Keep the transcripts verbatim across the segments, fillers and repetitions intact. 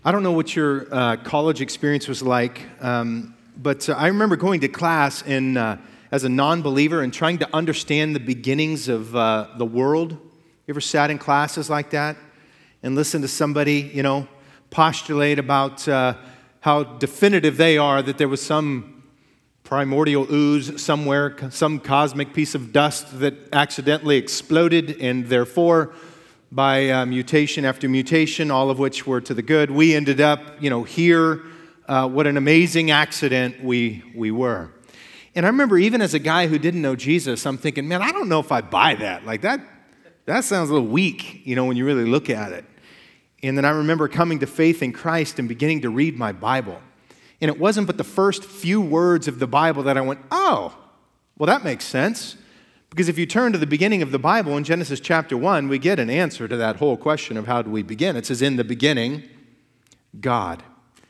I don't know what your uh, college experience was like, um, but uh, I remember going to class in, uh, as a non-believer and trying to understand the beginnings of uh, the world. You ever sat in classes like that and listened to somebody, you know, postulate about uh, how definitive they are that there was some primordial ooze somewhere, some cosmic piece of dust that accidentally exploded, and therefore, by uh, mutation after mutation, all of which were to the good, we ended up, you know, here. Uh, what an amazing accident we we were. And I remember, even as a guy who didn't know Jesus, I'm thinking, man, I don't know if I buy that. Like that, that sounds a little weak, you know, when you really look at it. And then I remember coming to faith in Christ and beginning to read my Bible. And it wasn't but the first few words of the Bible that I went, oh, well, that makes sense. Because if you turn to the beginning of the Bible in Genesis chapter one, we get an answer to that whole question of how do we begin. It says, in the beginning, God.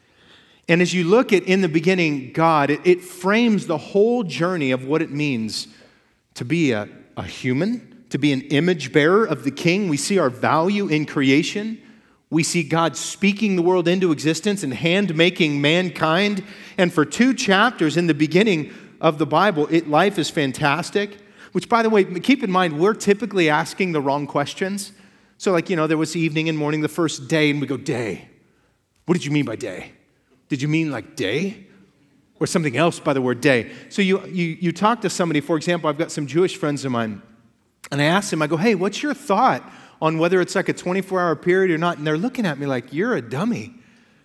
And as you look at in the beginning, God, it, it frames the whole journey of what it means to be a, a human, to be an image bearer of the King. We see our value in creation. We see God speaking the world into existence and hand-making mankind. And for two chapters in the beginning of the Bible, it, life is fantastic. Which, by the way, keep in mind, we're typically asking the wrong questions. So, like, you know, there was evening and morning, the first day, and we go, day. What did you mean by day? Did you mean like day? Or something else by the word day? So you, you, you talk to somebody, for example, I've got some Jewish friends of mine, and I asked them, I go, hey, what's your thought on whether it's like a twenty-four hour period or not? And they're looking at me like, you're a dummy.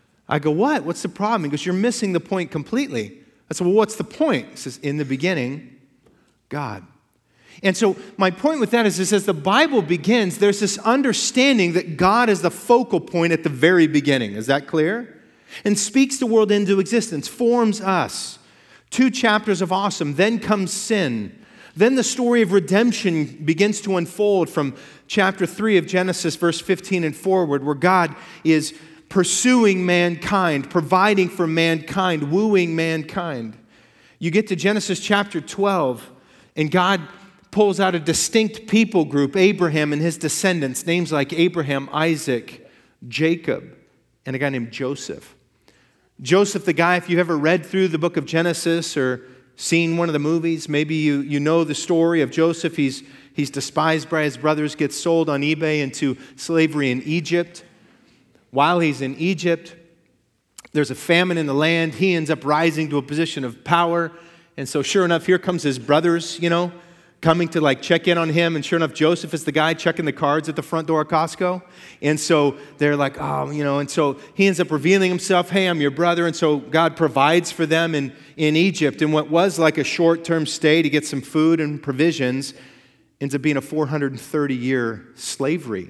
I go, what? What's the problem? He goes, you're missing the point completely. I said, well, what's the point? He says, in the beginning, God. And so my point with that is, is as the Bible begins, there's this understanding that God is the focal point at the very beginning. Is that clear? And speaks the world into existence, forms us. Two chapters of awesome. Then comes sin. Then the story of redemption begins to unfold from chapter three of Genesis, verse fifteen and forward, where God is pursuing mankind, providing for mankind, wooing mankind. You get to Genesis chapter twelve, and God pulls out a distinct people group, Abraham and his descendants, names like Abraham, Isaac, Jacob, and a guy named Joseph. Joseph, the guy, if you've ever read through the book of Genesis or seen one of the movies, maybe you, you know the story of Joseph. He's, he's despised by his brothers, gets sold on eBay into slavery in Egypt. While he's in Egypt, there's a famine in the land. He ends up rising to a position of power. And so sure enough, here comes his brothers, you know, coming to like check in on him, and sure enough, Joseph is the guy checking the cards at the front door of Costco. And so they're like, oh, you know, and so he ends up revealing himself, hey, I'm your brother. And so God provides for them in, in Egypt. And what was like a short-term stay to get some food and provisions ends up being a four hundred thirty year slavery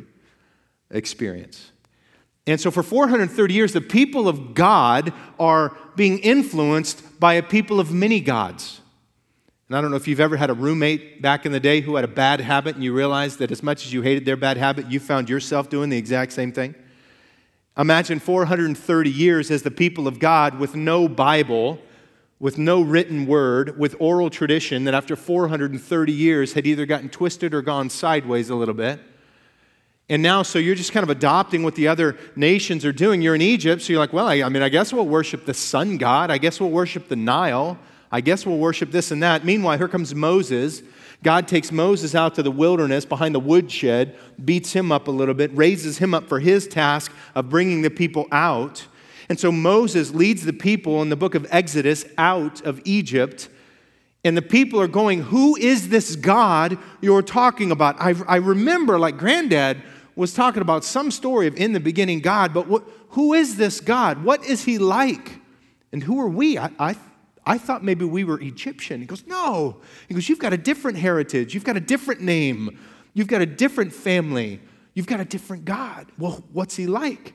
experience. And so for four hundred thirty years, the people of God are being influenced by a people of many gods. And I don't know if you've ever had a roommate back in the day who had a bad habit, and you realized that as much as you hated their bad habit, you found yourself doing the exact same thing. Imagine four hundred thirty years as the people of God with no Bible, with no written word, with oral tradition that after four hundred thirty years had either gotten twisted or gone sideways a little bit. And now, so you're just kind of adopting what the other nations are doing. You're in Egypt, so you're like, well, I, I mean, I guess we'll worship the sun god. I guess we'll worship the Nile. I guess we'll worship this and that. Meanwhile, here comes Moses. God takes Moses out to the wilderness behind the woodshed, beats him up a little bit, raises him up for his task of bringing the people out. And so Moses leads the people in the book of Exodus out of Egypt. And the people are going, who is this God you're talking about? I, I remember, like, Granddad was talking about some story of in the beginning God, but what, who is this God? What is he like? And who are we? I, I I thought maybe we were Egyptian. He goes, no. He goes, you've got a different heritage. You've got a different name. You've got a different family. You've got a different God. Well, what's he like?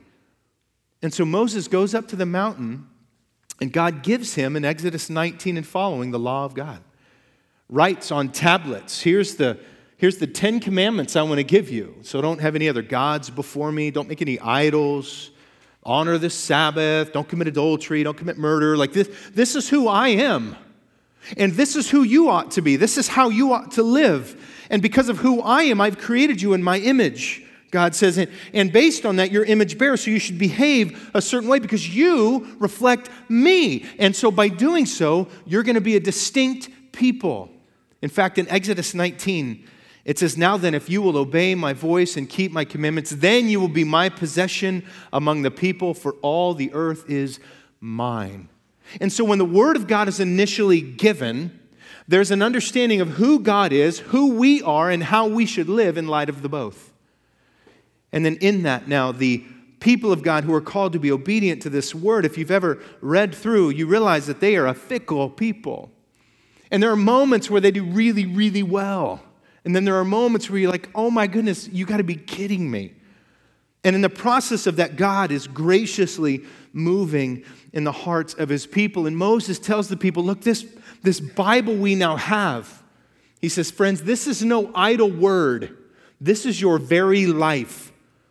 And so Moses goes up to the mountain, and God gives him in Exodus nineteen and following the law of God. Writes on tablets, here's the, here's the Ten Commandments I want to give you. So don't have any other gods before me. Don't make any idols. Honor the Sabbath, don't commit adultery, don't commit murder. Like this, this is who I am. And this is who you ought to be. This is how you ought to live. And because of who I am, I've created you in my image. God says, and based on that, you're image bearers, so you should behave a certain way because you reflect me. And so by doing so, you're going to be a distinct people. In fact, in Exodus nineteen, it says, now then, if you will obey my voice and keep my commandments, then you will be my possession among the people, for all the earth is mine. And so when the word of God is initially given, there's an understanding of who God is, who we are, and how we should live in light of the both. And then in that now, the people of God who are called to be obedient to this word, if you've ever read through, you realize that they are a fickle people. And there are moments where they do really, really well. And then there are moments where you're like, oh my goodness, you got to be kidding me. And in the process of that, God is graciously moving in the hearts of his people. And Moses tells the people, look, this, this Bible we now have, he says, friends, this is no idle word. This is your very life.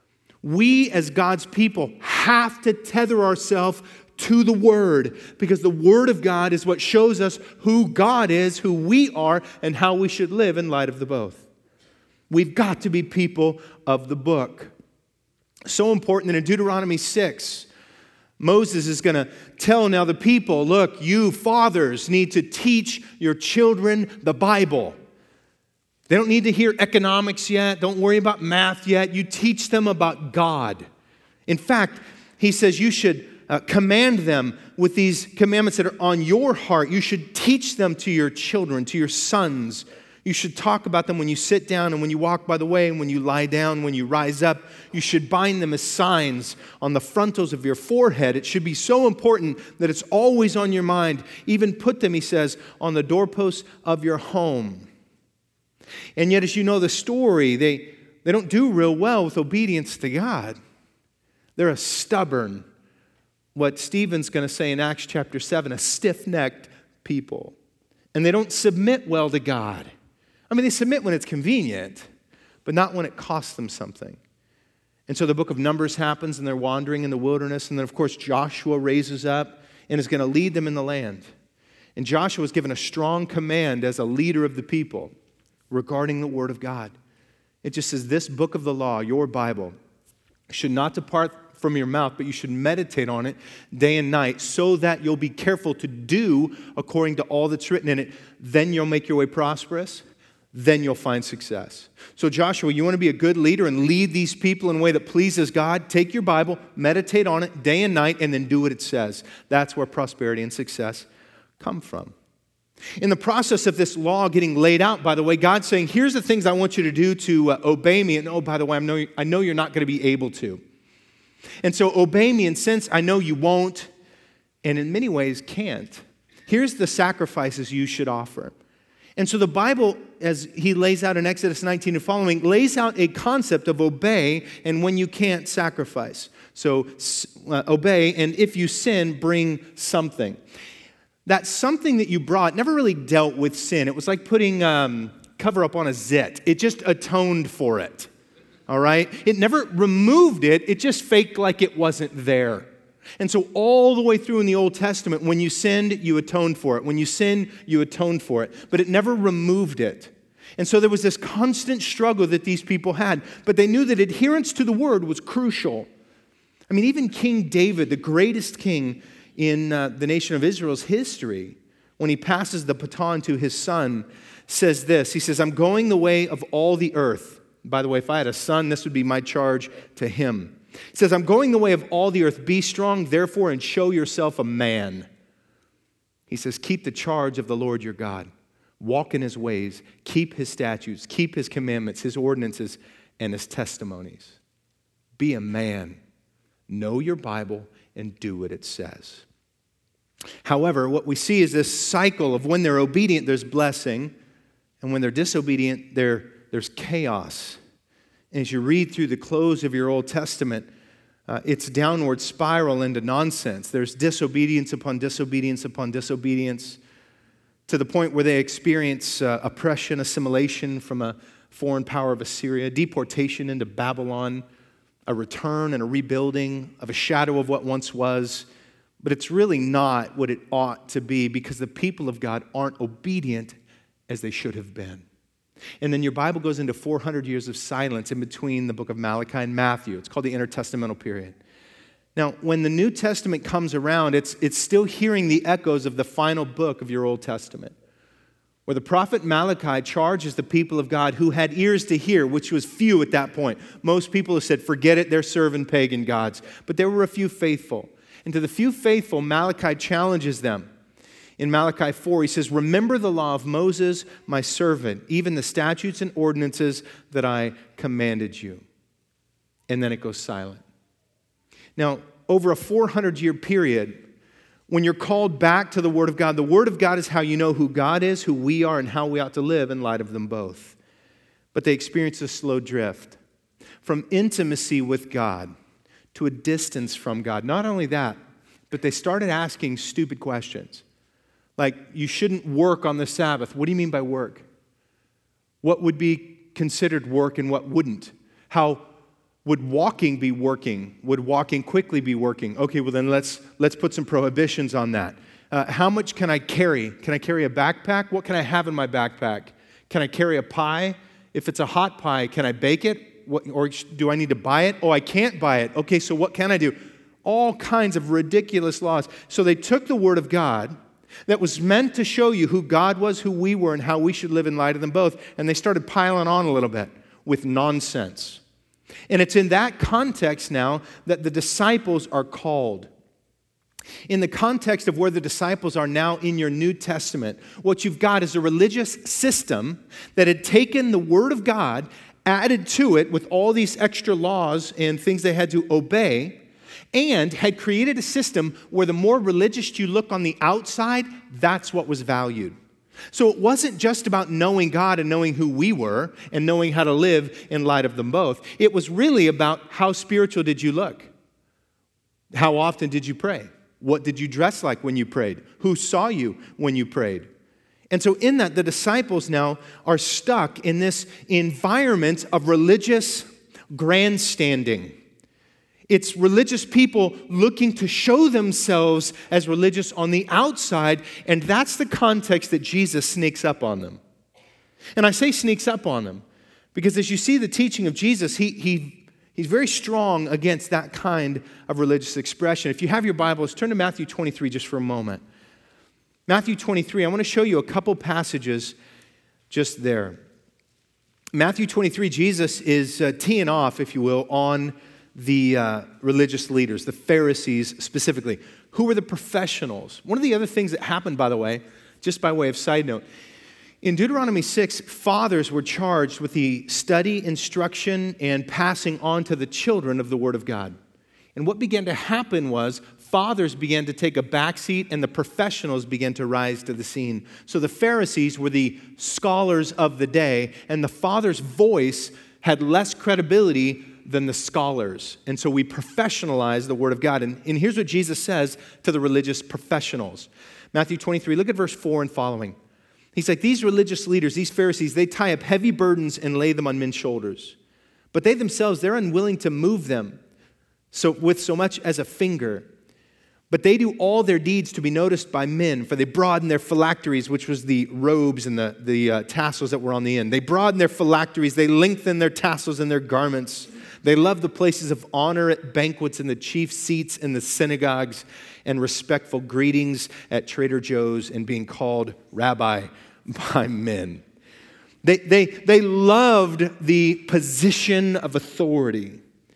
We as God's people have to tether ourselves to the Word because the Word of God is what shows us who God is, who we are, and how we should live in light of the both. We've got to be people of the book. So important that in Deuteronomy six, Moses is going to tell now the people, look, you fathers need to teach your children the Bible. They don't need to hear economics yet. Don't worry about math yet. You teach them about God. In fact, he says you should uh, command them with these commandments that are on your heart. You should teach them to your children, to your sons. You should talk about them when you sit down and when you walk by the way and when you lie down, when you rise up. You should bind them as signs on the frontals of your forehead. It should be so important that it's always on your mind. Even put them, he says, on the doorposts of your home. And yet, as you know the story, they, they don't do real well with obedience to God. They're a stubborn, what Stephen's going to say in Acts chapter seven, a stiff-necked people. And they don't submit well to God. I mean, they submit when it's convenient, but not when it costs them something. And so the book of Numbers happens, and they're wandering in the wilderness. And then, of course, Joshua raises up and is going to lead them in the land. And Joshua is given a strong command as a leader of the people regarding the Word of God. It just says, this book of the law, your Bible, should not depart from your mouth, but you should meditate on it day and night so that you'll be careful to do according to all that's written in it. Then you'll make your way prosperous. Then you'll find success. So Joshua, you want to be a good leader and lead these people in a way that pleases God? Take your Bible, meditate on it day and night, and then do what it says. That's where prosperity and success come from. In the process of this law getting laid out, by the way, God's saying, here's the things I want you to do to uh, obey me. And oh, by the way, I know, I know you're not going to be able to. And so obey me, and since I know you won't, and in many ways can't, here's the sacrifices you should offer. And so the Bible, as he lays out in Exodus nineteen and following, lays out a concept of obey and when you can't sacrifice. So uh, obey, and if you sin, bring something. That something that you brought never really dealt with sin. It was like putting um, cover up on a zit. It just atoned for it, all right? It never removed it. It just faked like it wasn't there. And so all the way through in the Old Testament, when you sinned, you atoned for it. When you sinned, you atoned for it. But it never removed it. And so there was this constant struggle that these people had. But they knew that adherence to the word was crucial. I mean, even King David, the greatest king in uh, the nation of Israel's history, when he passes the baton to his son, says this. He says, I'm going the way of all the earth. By the way, if I had a son, this would be my charge to him. He says, I'm going the way of all the earth. Be strong, therefore, and show yourself a man. He says, keep the charge of the Lord your God. Walk in his ways. Keep his statutes. Keep his commandments, his ordinances, and his testimonies. Be a man. Know your Bible and do what it says. However, what we see is this cycle of when they're obedient, there's blessing, and when they're disobedient, there, there's chaos. And as you read through the close of your Old Testament, uh, it's downward spiral into nonsense. There's disobedience upon disobedience upon disobedience to the point where they experience uh, oppression, assimilation from a foreign power of Assyria, deportation into Babylon, a return and a rebuilding of a shadow of what once was. But it's really not what it ought to be because the people of God aren't obedient as they should have been. And then your Bible goes into four hundred years of silence in between the book of Malachi and Matthew. It's called the intertestamental period. Now, when the New Testament comes around, it's, it's still hearing the echoes of the final book of your Old Testament, where the prophet Malachi charges the people of God who had ears to hear, which was few at that point. Most people have said, forget it, they're serving pagan gods. But there were a few faithful. And to the few faithful, Malachi challenges them. In Malachi four, he says, remember the law of Moses, my servant, even the statutes and ordinances that I commanded you. And then it goes silent. Now, over a four hundred year period, when you're called back to the Word of God, the Word of God is how you know who God is, who we are, and how we ought to live in light of them both. But they experienced a slow drift from intimacy with God to a distance from God. Not only that, but they started asking stupid questions. Like, you shouldn't work on the Sabbath. What do you mean by work? What would be considered work and what wouldn't? How would walking be working? Would walking quickly be working? Okay, well then let's let's put some prohibitions on that. Uh, how much can I carry? Can I carry a backpack? What can I have in my backpack? Can I carry a pie? If it's a hot pie, can I bake it? What, or do I need to buy it? Oh, I can't buy it. Okay, so what can I do? All kinds of ridiculous laws. So they took the Word of God that was meant to show you who God was, who we were, and how we should live in light of them both, and they started piling on a little bit with nonsense. And it's in that context now that the disciples are called. In the context of where the disciples are now in your New Testament, what you've got is a religious system that had taken the Word of God, added to it with all these extra laws and things they had to obey, and had created a system where the more religious you look on the outside, that's what was valued. So it wasn't just about knowing God and knowing who we were and knowing how to live in light of them both. It was really about how spiritual did you look? How often did you pray? What did you dress like when you prayed? Who saw you when you prayed? And so in that, the disciples now are stuck in this environment of religious grandstanding. It's religious people looking to show themselves as religious on the outside, and that's the context that Jesus sneaks up on them. And I say sneaks up on them because as you see the teaching of Jesus, he, he, he's very strong against that kind of religious expression. If you have your Bibles, turn to Matthew twenty-three just for a moment. Matthew twenty-three, I want to show you a couple passages just there. Matthew twenty-three, Jesus is uh, teeing off, if you will, on the uh, religious leaders, the Pharisees specifically. Who were the professionals? One of the other things that happened, by the way, just by way of side note, in Deuteronomy six, fathers were charged with the study, instruction, and passing on to the children of the Word of God. And what began to happen was fathers began to take a backseat and the professionals began to rise to the scene. So the Pharisees were the scholars of the day, and the father's voice had less credibility than the scholars. And so we professionalize the Word of God. And, and here's what Jesus says to the religious professionals. Matthew twenty-three, look at verse four and following. He's like, these religious leaders, these Pharisees, they tie up heavy burdens and lay them on men's shoulders. But they themselves, they're unwilling to move them so with so much as a finger. But they do all their deeds to be noticed by men, for they broaden their phylacteries, which was the robes and the, the uh, tassels that were on the end. They broaden their phylacteries, they lengthen their tassels in their garments. They love the places of honor at banquets and the chief seats in the synagogues and respectful greetings at Trader Joe's and being called rabbi by men. They, they, they loved the position of authority.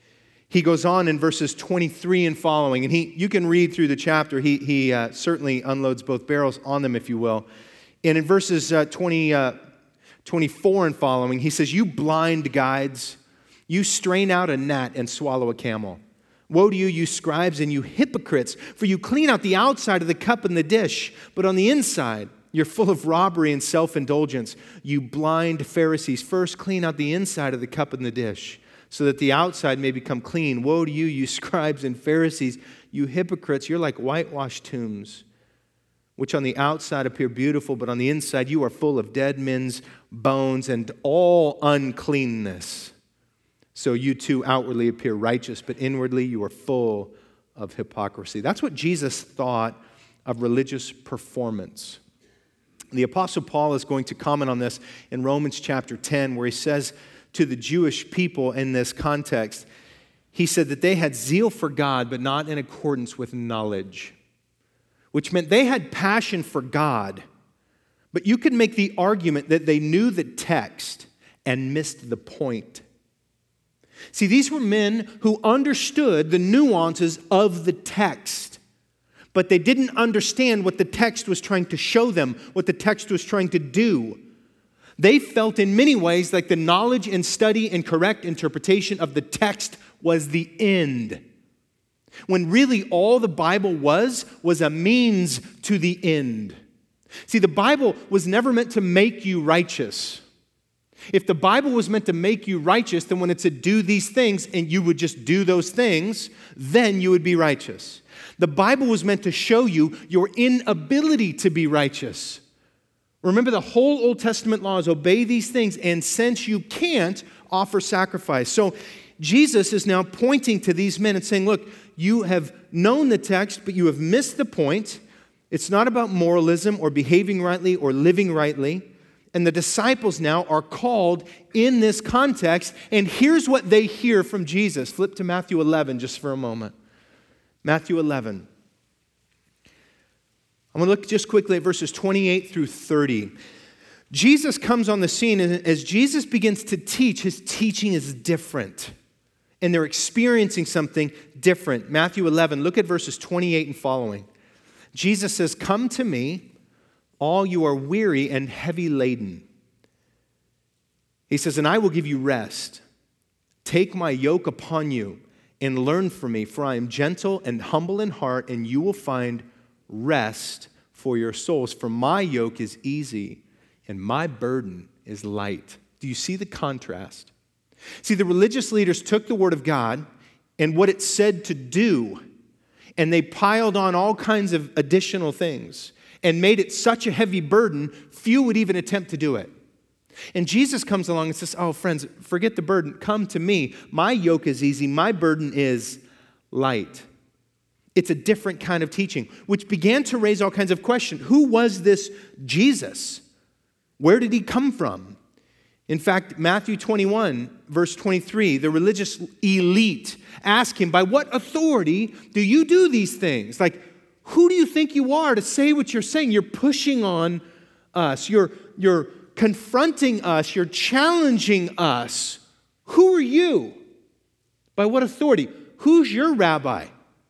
He goes on in verses twenty-three and following, and he you can read through the chapter. He, he uh, certainly unloads both barrels on them, if you will. And in verses uh, twenty, uh, twenty-four and following, he says, you blind guides, you strain out a gnat and swallow a camel. Woe to you, you scribes and you hypocrites, for you clean out the outside of the cup and the dish, but on the inside you're full of robbery and self-indulgence. You blind Pharisees, first clean out the inside of the cup and the dish, so that the outside may become clean. Woe to you, you scribes and Pharisees, you hypocrites, you're like whitewashed tombs, which on the outside appear beautiful, but on the inside you are full of dead men's bones and all uncleanness. So you too outwardly appear righteous, but inwardly you are full of hypocrisy. That's what Jesus thought of religious performance. The Apostle Paul is going to comment on this in Romans chapter ten, where he says to the Jewish people in this context, he said that they had zeal for God, but not in accordance with knowledge, which meant they had passion for God, but you could make the argument that they knew the text and missed the point. See, these were men who understood the nuances of the text, but they didn't understand what the text was trying to show them, what the text was trying to do. They felt in many ways like the knowledge and study and correct interpretation of the text was the end, when really all the Bible was, was a means to the end. See, the Bible was never meant to make you righteous. If the Bible was meant to make you righteous, then when it said do these things and you would just do those things, then you would be righteous. The Bible was meant to show you your inability to be righteous. Remember, the whole Old Testament law is obey these things, and since you can't, offer sacrifice. So Jesus is now pointing to these men and saying, look, you have known the text, but you have missed the point. It's not about moralism or behaving rightly or living rightly. And the disciples now are called in this context, and here's what they hear from Jesus. Flip to Matthew eleven just for a moment. Matthew eleven. I'm going to look just quickly at verses twenty-eight through thirty. Jesus comes on the scene, and as Jesus begins to teach, his teaching is different. And they're experiencing something different. Matthew eleven, look at verses twenty-eight and following. Jesus says, "Come to me, all you are weary and heavy laden." He says, "And I will give you rest. Take my yoke upon you and learn from me, for I am gentle and humble in heart, and you will find rest for your souls. For my yoke is easy and my burden is light." Do you see the contrast? See, the religious leaders took the word of God and what it said to do, and they piled on all kinds of additional things and made it such a heavy burden, few would even attempt to do it. And Jesus comes along and says, oh, friends, forget the burden. Come to me. My yoke is easy. My burden is light. It's a different kind of teaching, which began to raise all kinds of questions. Who was this Jesus? Where did he come from? In fact, Matthew twenty-one, verse twenty-three, the religious elite ask him, by what authority do you do these things? Like, who do you think you are to say what you're saying? You're pushing on us. You're, you're confronting us. You're challenging us. Who are you? By what authority? Who's your rabbi?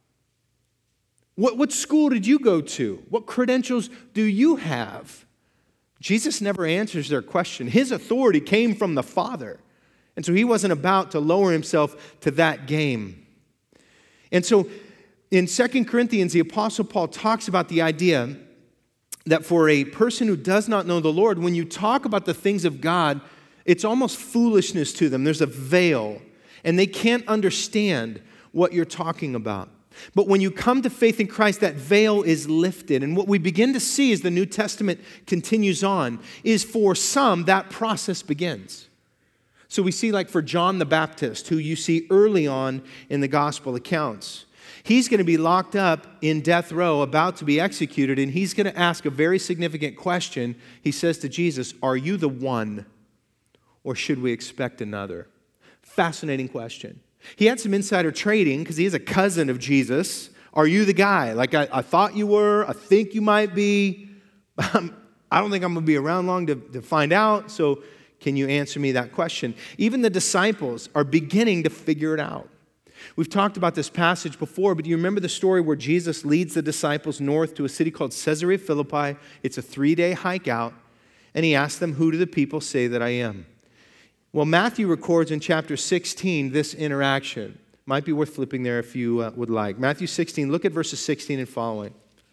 What, what school did you go to? What credentials do you have? Jesus never answers their question. His authority came from the Father. And so he wasn't about to lower himself to that game. And so in Second Corinthians, the Apostle Paul talks about the idea that for a person who does not know the Lord, when you talk about the things of God, it's almost foolishness to them. There's a veil, and they can't understand what you're talking about. But when you come to faith in Christ, that veil is lifted. And what we begin to see as the New Testament continues on is for some, that process begins. So we see like for John the Baptist, who you see early on in the gospel accounts. He's going to be locked up in death row, about to be executed, and he's going to ask a very significant question. He says to Jesus, are you the one, or should we expect another? Fascinating question. He had some insider trading because he is a cousin of Jesus. Are you the guy? Like I, I thought you were. I think you might be. Um, I don't think I'm going to be around long to, to find out. So can you answer me that question? Even the disciples are beginning to figure it out. We've talked about this passage before, but do you remember the story where Jesus leads the disciples north to a city called Caesarea Philippi? It's a three-day hike out, and he asks them, who do the people say that I am? Well, Matthew records in chapter sixteen this interaction. Might be worth flipping there if you uh, would like. Matthew sixteen, look at verses sixteen and following.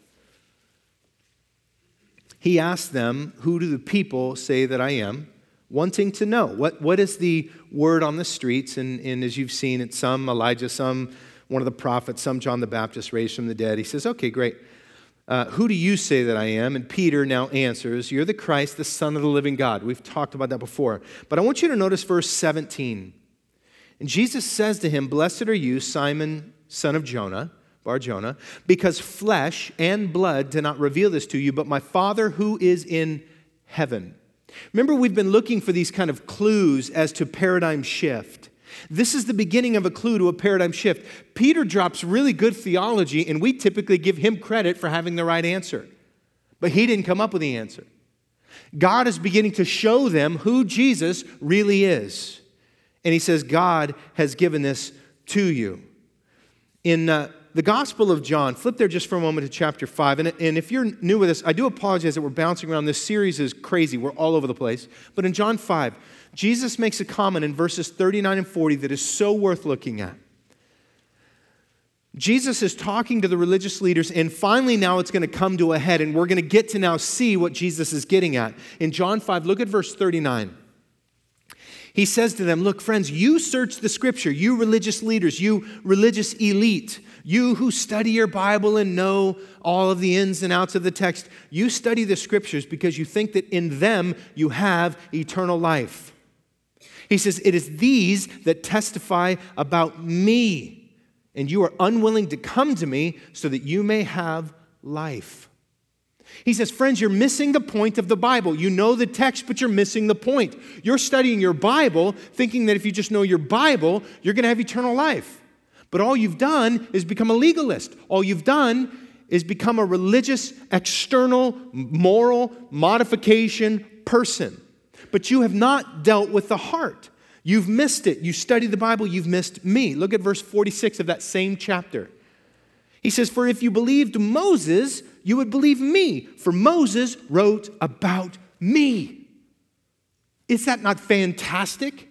He asked them, who do the people say that I am? Wanting to know. What, what is the word on the streets? And, and as you've seen, it's some Elijah, some one of the prophets, some John the Baptist raised from the dead. He says, okay, great. Uh, who do you say that I am? And Peter now answers, you're the Christ, the Son of the living God. We've talked about that before. But I want you to notice verse seventeen. And Jesus says to him, blessed are you, Simon, son of Jonah, Bar Jonah, because flesh and blood did not reveal this to you, but my Father who is in heaven. Remember, we've been looking for these kind of clues as to paradigm shift. This is the beginning of a clue to a paradigm shift. Peter drops really good theology, and we typically give him credit for having the right answer. But he didn't come up with the answer. God is beginning to show them who Jesus really is. And he says, God has given this to you. In uh, the Gospel of John, flip there just for a moment to chapter five. And, and if you're new with us, I do apologize that we're bouncing around. This series is crazy. We're all over the place. But in John five, Jesus makes a comment in verses thirty-nine and forty that is so worth looking at. Jesus is talking to the religious leaders, and finally now it's going to come to a head, and we're going to get to now see what Jesus is getting at. In John five, look at verse thirty-nine. He says to them, look, friends, you search the Scripture, you religious leaders, you religious elite, you who study your Bible and know all of the ins and outs of the text, you study the Scriptures because you think that in them you have eternal life. He says, it is these that testify about me, and you are unwilling to come to me so that you may have life. He says, friends, you're missing the point of the Bible. You know the text, but you're missing the point. You're studying your Bible, thinking that if you just know your Bible, you're going to have eternal life. But all you've done is become a legalist. All you've done is become a religious, external, moral modification person. But you have not dealt with the heart. You've missed it. You study the Bible, you've missed me. Look at verse forty-six of that same chapter. He says, for if you believed Moses, you would believe me, for Moses wrote about me. Is that not fantastic?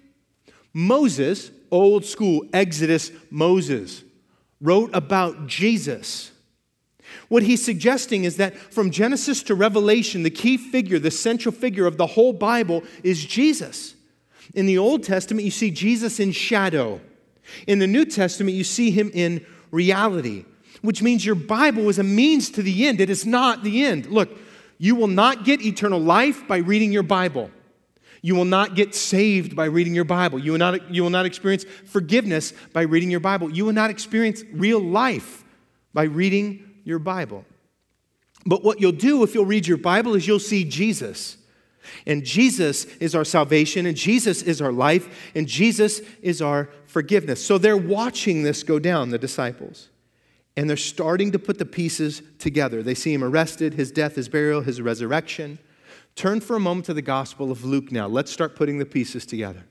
Moses, old school Exodus Moses, wrote about Jesus. What he's suggesting is that from Genesis to Revelation, the key figure, the central figure of the whole Bible is Jesus. In the Old Testament, you see Jesus in shadow. In the New Testament, you see him in reality, which means your Bible is a means to the end. It is not the end. Look, you will not get eternal life by reading your Bible. You will not get saved by reading your Bible. You will not, you will not experience forgiveness by reading your Bible. You will not experience real life by reading your Bible. But what you'll do if you'll read your Bible is you'll see Jesus. And Jesus is our salvation, and Jesus is our life, and Jesus is our forgiveness. So they're watching this go down, the disciples. And they're starting to put the pieces together. They see him arrested, his death, his burial, his resurrection. Turn for a moment to the Gospel of Luke now. Let's start putting the pieces together.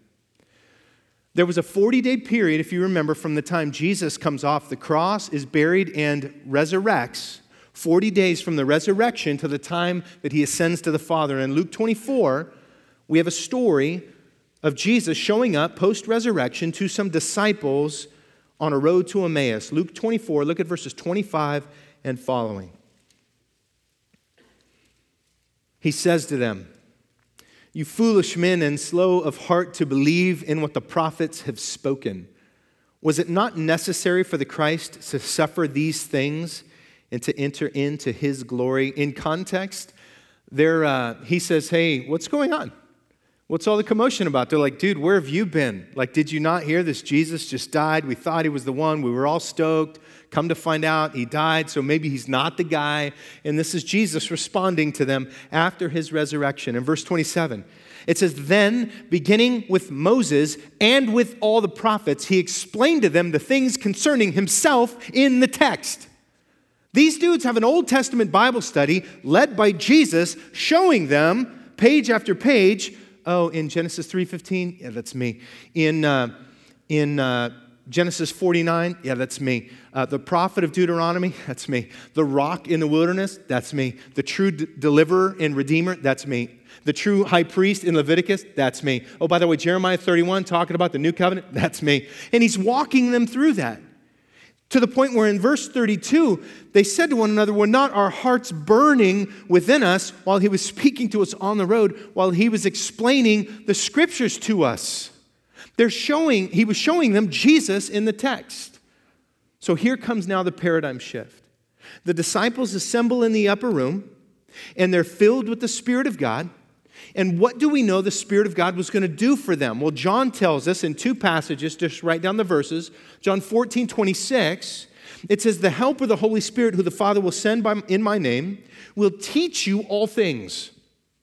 There was a forty-day period, if you remember, from the time Jesus comes off the cross, is buried, and resurrects. forty days from the resurrection to the time that he ascends to the Father. And in Luke twenty-four, we have a story of Jesus showing up post-resurrection to some disciples on a road to Emmaus. Luke twenty-four, look at verses twenty-five and following. He says to them, you foolish men and slow of heart to believe in what the prophets have spoken. Was it not necessary for the Christ to suffer these things and to enter into his glory? In context, there, uh, he says, hey, what's going on? What's all the commotion about? They're like, dude, where have you been? Like, did you not hear this? Jesus just died. We thought he was the one. We were all stoked. Come to find out, he died, so maybe he's not the guy. And this is Jesus responding to them after his resurrection. In verse twenty-seven, it says, then, beginning with Moses and with all the prophets, he explained to them the things concerning himself in the text. These dudes have an Old Testament Bible study led by Jesus, showing them page after page. Oh, in Genesis three fifteen, yeah, that's me. In uh, in uh, Genesis forty-nine, yeah, that's me. Uh, the prophet of Deuteronomy, that's me. The rock in the wilderness, that's me. The true d- deliverer and redeemer, that's me. The true high priest in Leviticus, that's me. Oh, by the way, Jeremiah thirty-one, talking about the new covenant, that's me. And he's walking them through that. To the point where in verse thirty-two, they said to one another, were not our hearts burning within us while he was speaking to us on the road, while he was explaining the scriptures to us? They're showing, he was showing them Jesus in the text. So here comes now the paradigm shift. The disciples assemble in the upper room, and they're filled with the Spirit of God. And what do we know the Spirit of God was going to do for them? Well, John tells us in two passages, just write down the verses. John fourteen twenty-six, It says, the helper, the Holy Spirit, who the Father will send by, in my name, will teach you all things.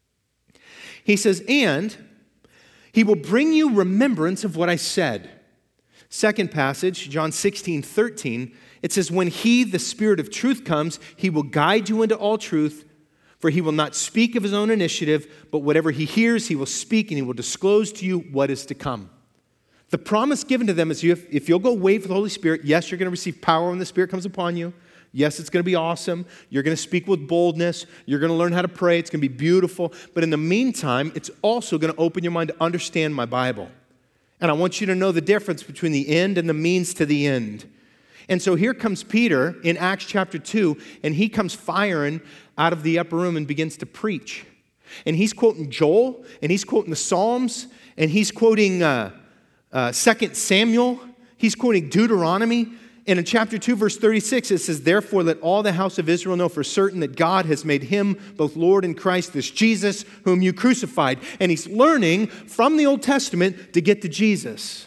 He says, and he will bring you remembrance of what I said. Second passage, John sixteen, thirteen, it says, when he, the Spirit of truth, comes, he will guide you into all truth, for he will not speak of his own initiative, but whatever he hears, he will speak, and he will disclose to you what is to come. The promise given to them is if, if you'll go wait for the Holy Spirit, yes, you're going to receive power when the Spirit comes upon you. Yes, it's going to be awesome. You're going to speak with boldness. You're going to learn how to pray. It's going to be beautiful. But in the meantime, it's also going to open your mind to understand my Bible. And I want you to know the difference between the end and the means to the end. And so here comes Peter in Acts chapter two, and he comes firing out of the upper room and begins to preach. And he's quoting Joel, and he's quoting the Psalms, and he's quoting uh, uh, Second Samuel. He's quoting Deuteronomy. And in chapter two, verse thirty-six, it says, therefore let all the house of Israel know for certain that God has made him both Lord and Christ, this Jesus whom you crucified. And he's learning from the Old Testament to get to Jesus.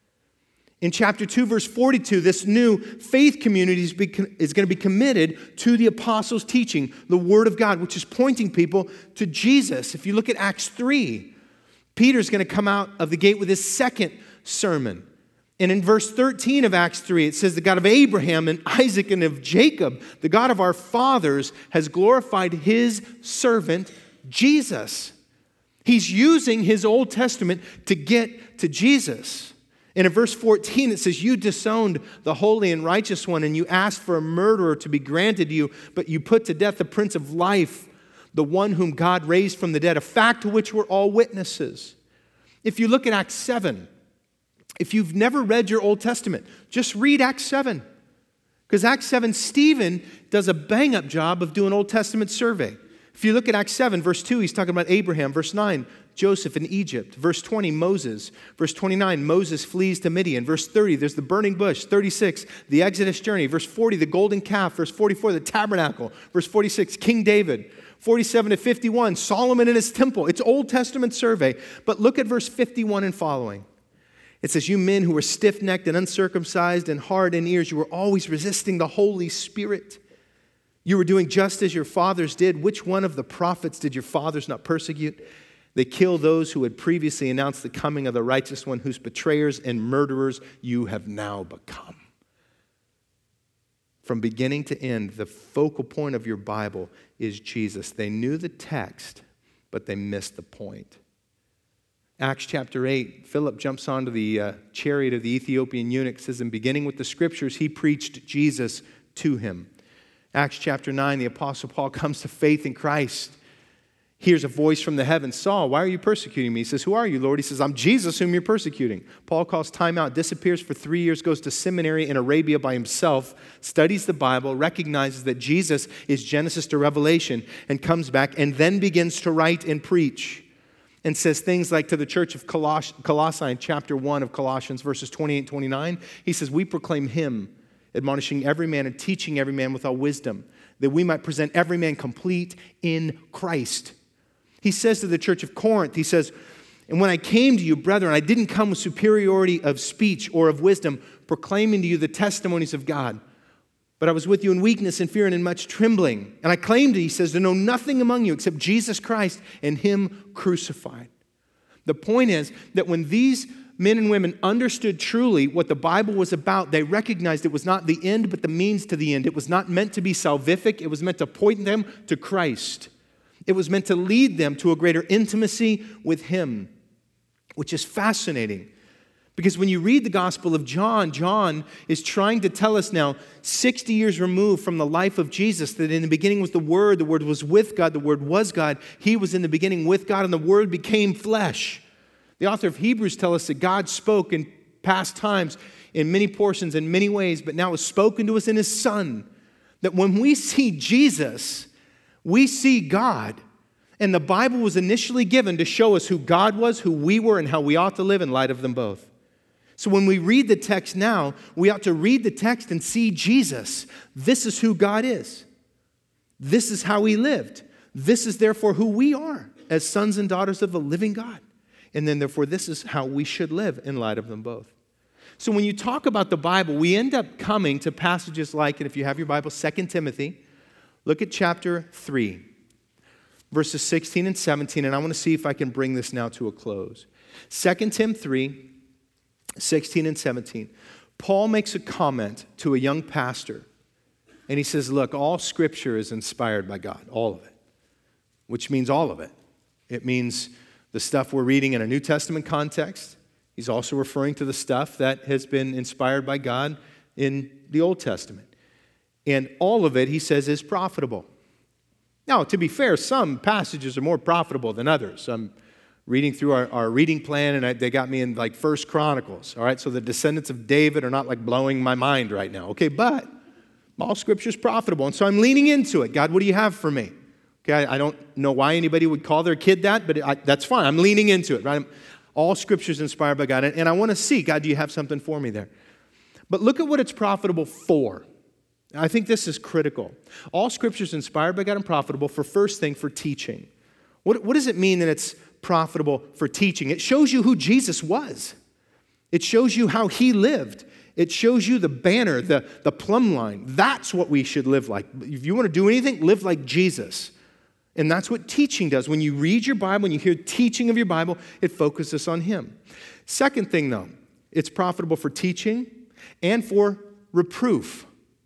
In chapter two, verse forty-two, this new faith community is, is going to be committed to the apostles' teaching, the Word of God, which is pointing people to Jesus. If you look at Acts three, Peter's going to come out of the gate with his second sermon. And in verse thirteen of Acts three, it says, the God of Abraham and Isaac and of Jacob, the God of our fathers, has glorified his servant, Jesus. He's using his Old Testament to get to Jesus. And in verse fourteen, it says, you disowned the holy and righteous one, and you asked for a murderer to be granted you, but you put to death the Prince of Life, the one whom God raised from the dead, a fact to which we're all witnesses. If you look at Acts seven, if you've never read your Old Testament, just read Acts seven. Because Acts seven, Stephen does a bang-up job of doing Old Testament survey. If you look at Acts seven, verse two, he's talking about Abraham. Verse nine, Joseph in Egypt. Verse twenty, Moses. Verse twenty-nine, Moses flees to Midian. Verse thirty, there's the burning bush. thirty-six, the Exodus journey. Verse forty, the golden calf. Verse forty-four, the tabernacle. Verse forty-six, King David. forty-seven to fifty-one, Solomon in his temple. It's Old Testament survey. But look at verse fifty-one and following. It says, you men who were stiff-necked and uncircumcised and hard in ears, you were always resisting the Holy Spirit. You were doing just as your fathers did. Which one of the prophets did your fathers not persecute? They killed those who had previously announced the coming of the righteous one, whose betrayers and murderers you have now become. From beginning to end, the focal point of your Bible is Jesus. They knew the text, but they missed the point. Acts chapter eight, Philip jumps onto the uh, chariot of the Ethiopian eunuch. It says, in beginning with the scriptures, he preached Jesus to him. Acts chapter nine, the Apostle Paul comes to faith in Christ. Hears a voice from the heavens, Saul, why are you persecuting me? He says, who are you, Lord? He says, I'm Jesus whom you're persecuting. Paul calls time out, disappears for three years, goes to seminary in Arabia by himself, studies the Bible, recognizes that Jesus is Genesis to Revelation, and comes back and then begins to write and preach. And says things like to the church of Coloss- Colossae in chapter one of Colossians, verses twenty-eight and twenty-nine, he says, we proclaim him, admonishing every man and teaching every man with all wisdom, that we might present every man complete in Christ. He says to the church of Corinth, he says, and when I came to you, brethren, I didn't come with superiority of speech or of wisdom, proclaiming to you the testimonies of God. But I was with you in weakness and fear and in much trembling. And I claimed, he says, to know nothing among you except Jesus Christ and him crucified. The point is that when these men and women understood truly what the Bible was about, they recognized it was not the end, but the means to the end. It was not meant to be salvific. It was meant to point them to Christ. It was meant to lead them to a greater intimacy with him, which is fascinating. Because when you read the Gospel of John, John is trying to tell us now, sixty years removed from the life of Jesus, that in the beginning was the Word, the Word was with God, the Word was God. He was in the beginning with God, and the Word became flesh. The author of Hebrews tells us that God spoke in past times in many portions, in many ways, but now has spoken to us in his Son. That when we see Jesus, we see God. And the Bible was initially given to show us who God was, who we were, and how we ought to live in light of them both. So when we read the text now, we ought to read the text and see Jesus. This is who God is. This is how he lived. This is therefore who we are as sons and daughters of the living God. And then therefore this is how we should live in light of them both. So when you talk about the Bible, we end up coming to passages like, and if you have your Bible, Second Timothy, look at chapter three, verses sixteen and seventeen, and I want to see if I can bring this now to a close. Second Timothy three, sixteen and seventeen. Paul makes a comment to a young pastor, and he says, look, all Scripture is inspired by God, all of it, which means all of it. It means the stuff we're reading in a New Testament context. He's also referring to the stuff that has been inspired by God in the Old Testament. And all of it, he says, is profitable. Now, to be fair, some passages are more profitable than others. I'm reading through our, our reading plan, and I, they got me in like First Chronicles, all right? So the descendants of David are not like blowing my mind right now, okay? But all Scripture is profitable, and so I'm leaning into it. God, what do you have for me? Okay, I, I don't know why anybody would call their kid that, but I, that's fine. I'm leaning into it, right? I'm, all Scripture is inspired by God, and, and I want to see, God, do you have something for me there? But look at what it's profitable for. I think this is critical. All Scripture is inspired by God and profitable for, first thing, for teaching. What, what does it mean that it's profitable for teaching? It shows you who Jesus was. It shows you how he lived. It shows you the banner, the, the plumb line. That's what we should live like. If you want to do anything, live like Jesus. And that's what teaching does. When you read your Bible, when you hear teaching of your Bible, it focuses on him. Second thing, though, it's profitable for teaching and for reproof.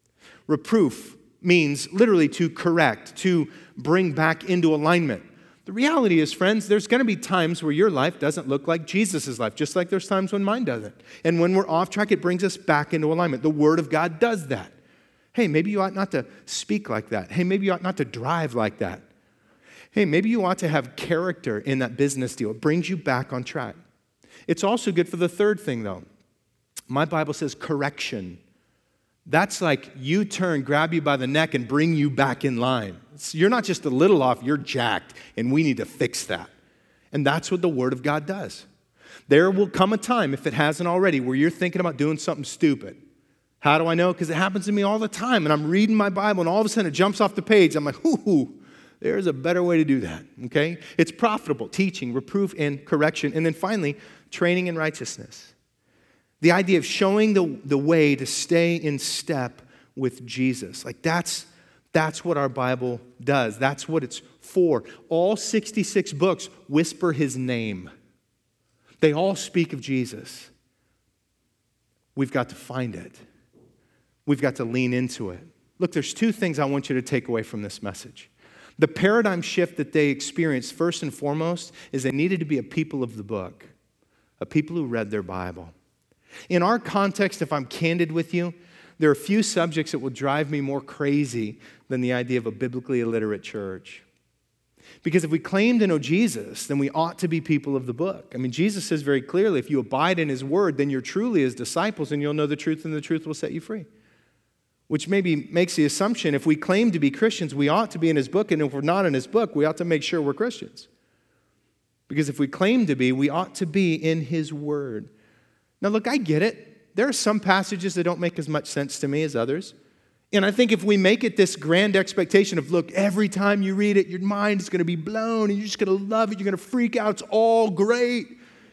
Reproof means literally to correct, to bring back into alignment. The reality is, friends, there's going to be times where your life doesn't look like Jesus' life, just like there's times when mine doesn't. And when we're off track, it brings us back into alignment. The Word of God does that. Hey, maybe you ought not to speak like that. Hey, maybe you ought not to drive like that. Hey, maybe you ought to have character in that business deal. It brings you back on track. It's also good for the third thing, though. My Bible says correction. That's like U-turn, grab you by the neck, and bring you back in line. It's, you're not just a little off, you're jacked, and we need to fix that. And that's what the Word of God does. There will come a time, if it hasn't already, where you're thinking about doing something stupid. How do I know? Because it happens to me all the time, and I'm reading my Bible, and all of a sudden it jumps off the page. I'm like, ooh, there's a better way to do that, okay? It's profitable, teaching, reproof, and correction. And then finally, training in righteousness. The idea of showing the, the way to stay in step with Jesus. Like that's, that's what our Bible does. That's what it's for. All sixty-six books whisper his name. They all speak of Jesus. We've got to find it. We've got to lean into it. Look, there's two things I want you to take away from this message. The paradigm shift that they experienced, first and foremost, is they needed to be a people of the book, a people who read their Bible. In our context, if I'm candid with you, there are a few subjects that will drive me more crazy than the idea of a biblically illiterate church. Because if we claim to know Jesus, then we ought to be people of the book. I mean, Jesus says very clearly, if you abide in his word, then you're truly his disciples and you'll know the truth and the truth will set you free. Which maybe makes the assumption if we claim to be Christians, we ought to be in his book, and if we're not in his book, we ought to make sure we're Christians. Because if we claim to be, we ought to be in his word. Now, look, I get it. There are some passages that don't make as much sense to me as others. And I think if we make it this grand expectation of, look, every time you read it, your mind is going to be blown and you're just going to love it. You're going to freak out. It's all great.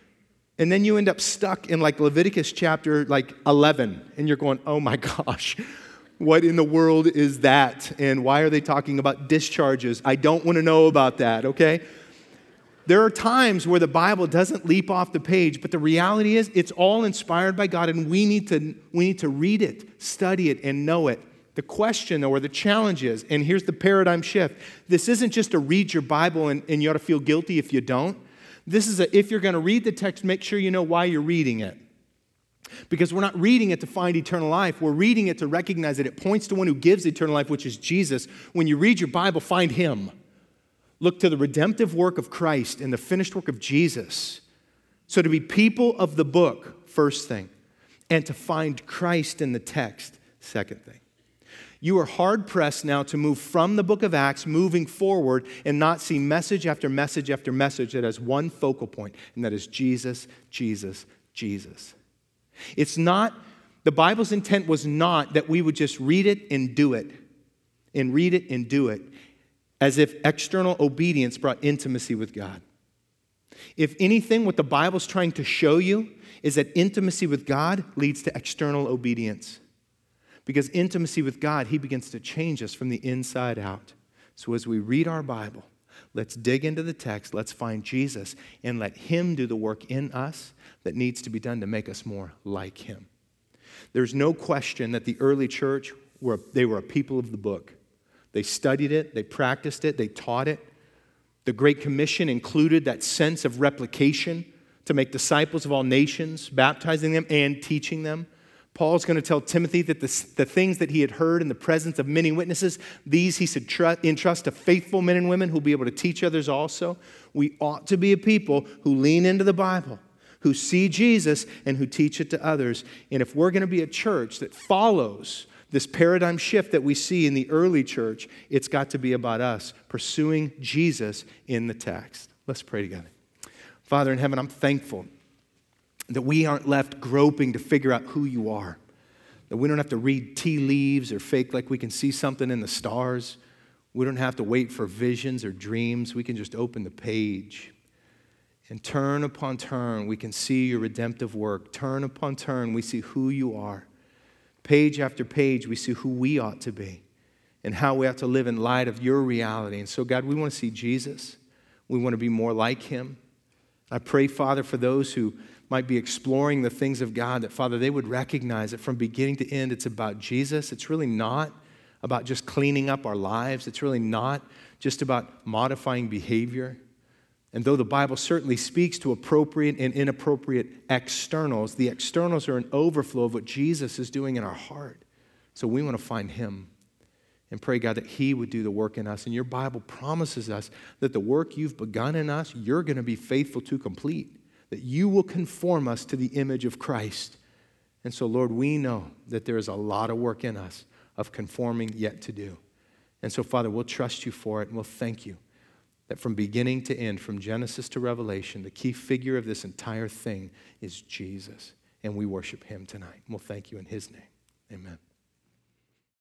And then you end up stuck in like Leviticus chapter like eleven. And you're going, oh my gosh, what in the world is that? And why are they talking about discharges? I don't want to know about that, okay? There are times where the Bible doesn't leap off the page, but the reality is it's all inspired by God, and we need to, we need to read it, study it, and know it. The question, or the challenge is, and here's the paradigm shift, this isn't just to read your Bible and, and you ought to feel guilty if you don't. This is a, if you're going to read the text, make sure you know why you're reading it. Because we're not reading it to find eternal life. We're reading it to recognize that it points to one who gives eternal life, which is Jesus. When you read your Bible, find him. Look to the redemptive work of Christ and the finished work of Jesus. So to be people of the book, first thing, and to find Christ in the text, second thing. You are hard-pressed now to move from the book of Acts, moving forward, and not see message after message after message that has one focal point, and that is Jesus, Jesus, Jesus. It's not, the Bible's intent was not that we would just read it and do it, and read it and do it, as if external obedience brought intimacy with God. If anything, what the Bible's trying to show you is that intimacy with God leads to external obedience. Because intimacy with God, he begins to change us from the inside out. So as we read our Bible, let's dig into the text, let's find Jesus, and let him do the work in us that needs to be done to make us more like him. There's no question that the early church, were they were a people of the book. They studied it, they practiced it, they taught it. The Great Commission included that sense of replication to make disciples of all nations, baptizing them and teaching them. Paul's going to tell Timothy that the, the things that he had heard in the presence of many witnesses, these he should trust, entrust to faithful men and women who will be able to teach others also. We ought to be a people who lean into the Bible, who see Jesus, and who teach it to others. And if we're going to be a church that follows this paradigm shift that we see in the early church, it's got to be about us pursuing Jesus in the text. Let's pray together. Father in heaven, I'm thankful that we aren't left groping to figure out who you are, that we don't have to read tea leaves or fake like we can see something in the stars. We don't have to wait for visions or dreams. We can just open the page. And turn upon turn, we can see your redemptive work. Turn upon turn, we see who you are. Page after page, we see who we ought to be and how we ought to live in light of your reality. And so, God, we want to see Jesus. We want to be more like him. I pray, Father, for those who might be exploring the things of God, that, Father, they would recognize that from beginning to end, it's about Jesus. It's really not about just cleaning up our lives. It's really not just about modifying behavior. And though the Bible certainly speaks to appropriate and inappropriate externals, the externals are an overflow of what Jesus is doing in our heart. So we want to find him and pray, God, that he would do the work in us. And your Bible promises us that the work you've begun in us, you're going to be faithful to complete, that you will conform us to the image of Christ. And so, Lord, we know that there is a lot of work in us of conforming yet to do. And so, Father, we'll trust you for it, and we'll thank you that from beginning to end, from Genesis to Revelation, the key figure of this entire thing is Jesus. And we worship him tonight. We'll thank you in his name. Amen.